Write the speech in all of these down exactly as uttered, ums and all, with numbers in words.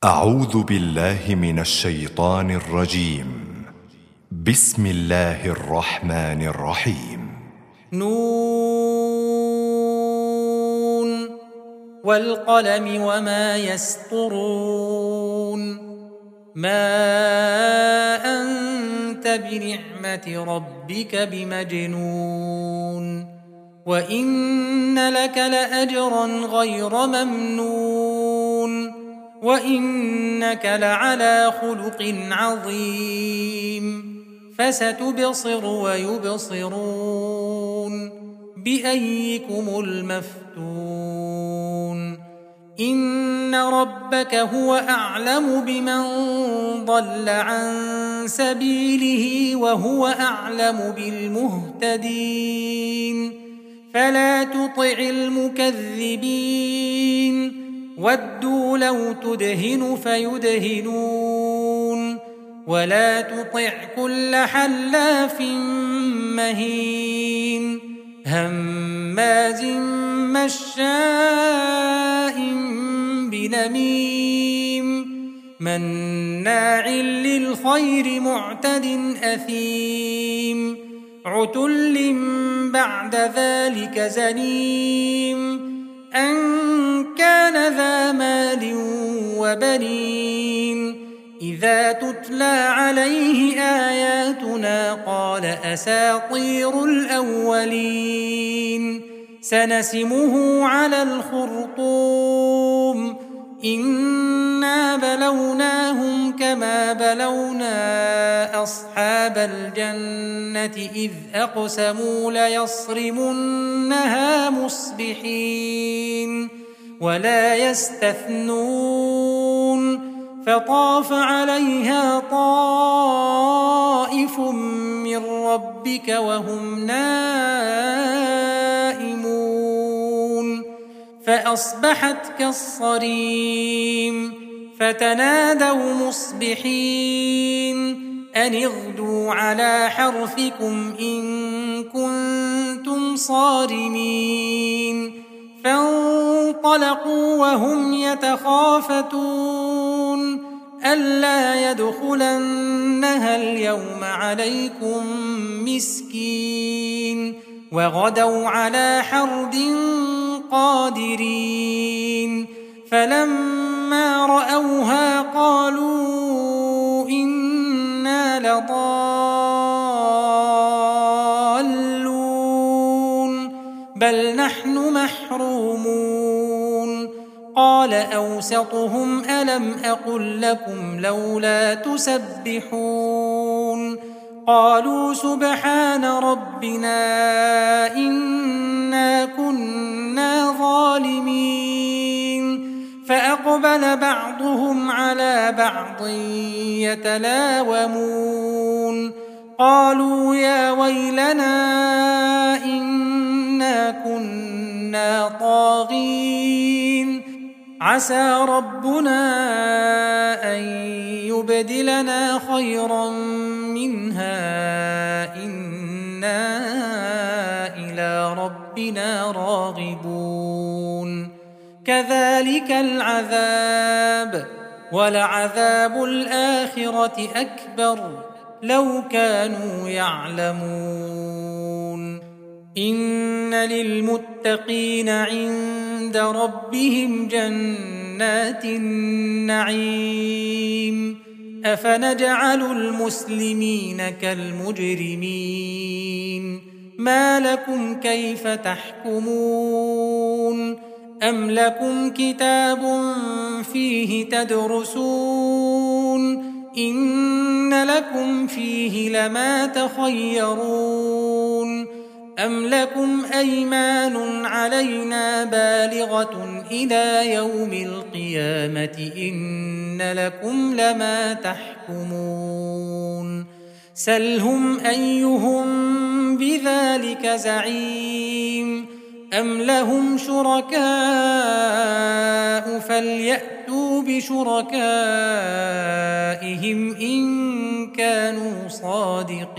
أعوذ بالله من الشيطان الرجيم. بسم الله الرحمن الرحيم. نون والقلم وما يسطرون ما أنت بنعمة ربك بمجنون وإن لك لأجرا غير ممنون وإنك لعلى خلق عظيم فستبصر ويبصرون بأيكم المفتون إن ربك هو أعلم بمن ضل عن سبيله وهو أعلم بالمهتدين فلا تطع المكذبين ودوا لو تدهن فيدهنون ولا تطع كل حلاف مهين هماز مشاء بنميم مناع للخير معتد أثيم عتل بعد ذلك زنيم أن كان ذا مال وبنين إذا تتلى عليه آياتنا قال أساطير الأولين سنسمه على الخرطوم إنا بلوناهم كما بلونا أصحاب الجنة إذ أقسموا ليصرمنها مصبحين ولا يستثنون فطاف عليها طائف من ربك وهم نائمون فأصبحت كالصريم فتنادوا مصبحين أن اغدوا على حرثكم إن كنتم صارمين فانطلقوا وهم يتخافتون ألا يدخلنها اليوم عليكم مسكين وغدوا على حرد قادرين فلما رأوها قالوا إنا لضالون بل نحن محرومون قال أوسطهم ألم أقل لكم لولا تسبحون قالوا سبحان ربنا إنا كنا ظالمين فأقبل بعضهم على بعض يتلاومون قالوا يا ويلنا إنا كنا طاغين عسى ربنا أن يبدلنا خيرا منها إنا إلى ربنا راغبون كذلك العذاب ولعذاب الآخرة أكبر لو كانوا يعلمون إن للمتقين عند ربهم جنات النعيم أفنجعل المسلمين كالمجرمين ما لكم كيف تحكمون أم لكم كتاب فيه تدرسون إن لكم فيه لما تخيرون أم لكم أيمان علينا بالغة إلى يوم القيامة إن لكم لما تحكمون سلهم أيهم بذلك زعيم أم لهم شركاء فليأتوا بشركائهم إن كانوا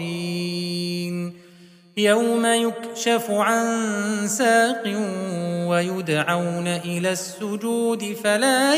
صادقين يوم يكشف عن ساق ويدعون إلى السجود فلا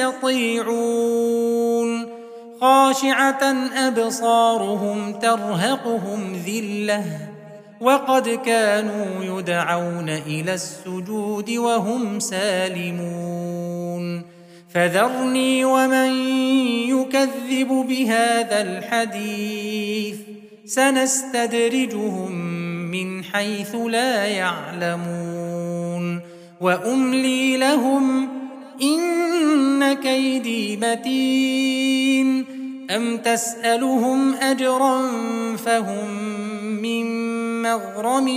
يستطيعون خاشعة أبصارهم ترهقهم ذلة وقد كانوا يدعون إلى السجود وهم سالمون فذرني ومن يكذب بهذا الحديث سنستدرجهم من حيث لا يعلمون وأملي لهم إن كيدي متين أم تسألهم أجرا فهم من مغرم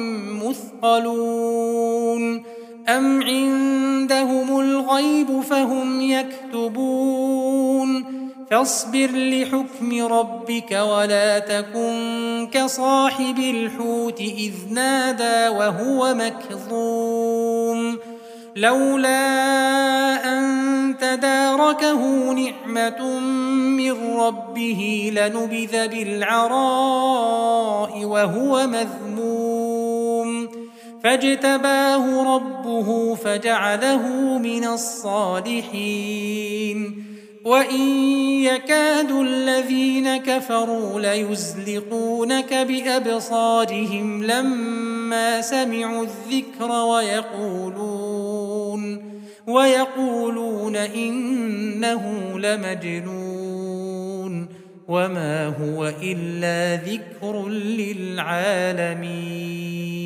مثقلون أم عندهم الغيب فهم يكتبون فاصبر لحكم ربك ولا تكن كصاحب الحوت إذ نادى وهو مكظوم لولا أن تداركه نعمة من ربه لنبذ بالعراء وهو مذموم فاجتباه ربه فجعله من الصالحين وإن يكاد الذين كفروا ليزلقونك بأبصارهم لما سمعوا الذكر ويقولون ويقولون إنه لمجنون وما هو إلا ذكر للعالمين.